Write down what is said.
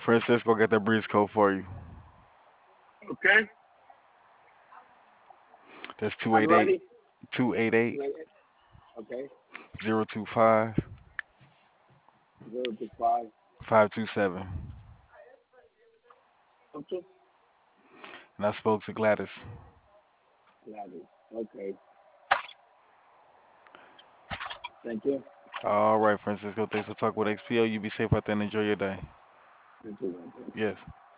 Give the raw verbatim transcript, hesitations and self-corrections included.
Francisco got the breeze code for you. Okay. That's two I'm eight eight ready. two eight eight Wait, okay. zero two five Zero to five. five two seven. Okay. And I spoke to Gladys. Gladys. Okay. Thank you. All right, Francisco. Thanks for talking with X P O. You be safe out there and enjoy your day. Thank you. Yes.